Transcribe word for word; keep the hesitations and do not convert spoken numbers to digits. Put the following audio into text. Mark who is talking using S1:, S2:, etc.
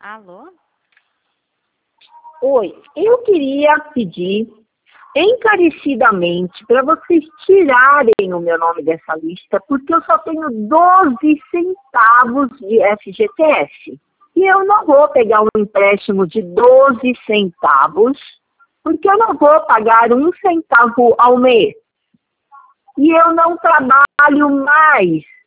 S1: Alô?
S2: Oi, eu queria pedir encarecidamente para vocês tirarem o meu nome dessa lista, porque eu só tenho doze centavos de F G T S. E eu não vou pegar um empréstimo de doze centavos, porque eu não vou pagar um centavo ao mês. E eu não trabalho mais.